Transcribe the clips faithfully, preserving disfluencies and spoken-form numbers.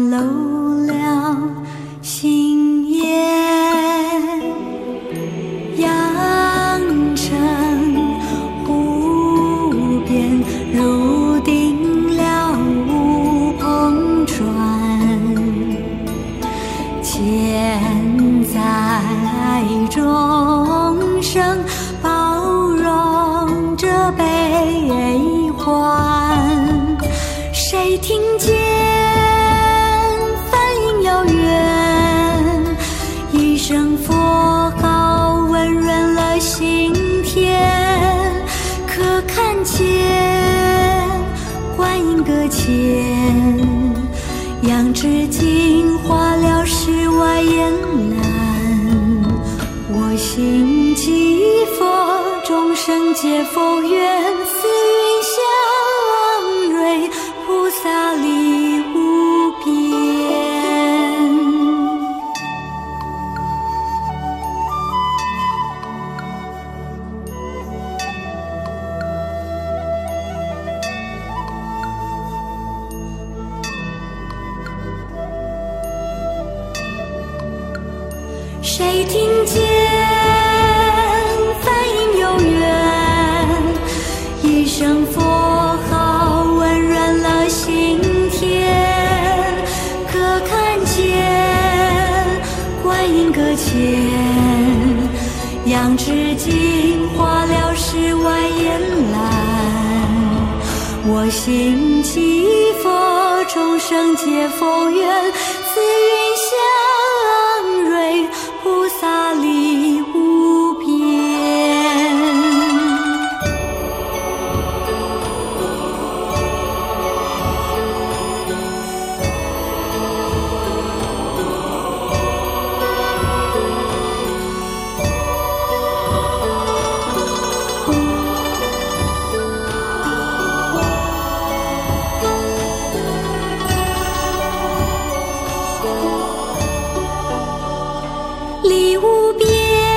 漏了心烟，阳城湖边入定了乌篷船，千载众生包容着悲欢，谁听见梵音遥远，一声佛号温润了心田，可看见观音阁前，杨枝精化了世外烟澜，我心即佛，众生皆佛缘，似云祥瑞，菩萨力无边。谁听见梵音悠远，一声佛号温润了心田，可看见观音阁前，杨枝精化了世外烟澜，我心即佛，众生皆佛缘，似云祥瑞，菩萨力无边。力无边，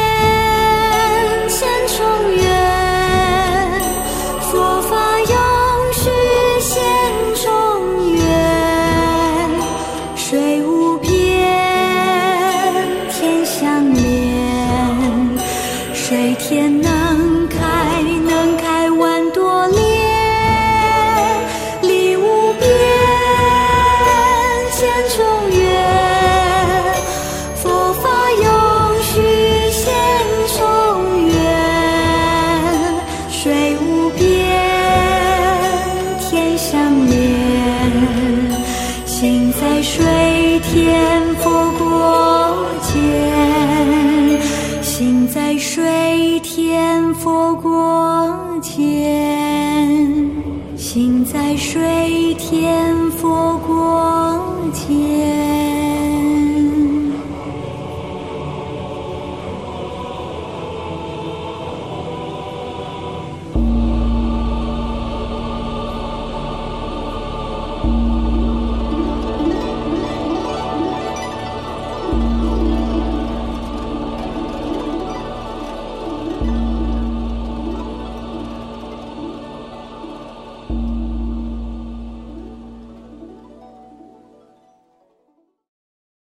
千重缘，佛法永续现中原，水无边，天相连，水天能开，能开万朵莲，力无边，千重缘，佛法永续现中原，水无边，天相连，心在水天佛国间，心在水天佛国间，心在水天佛国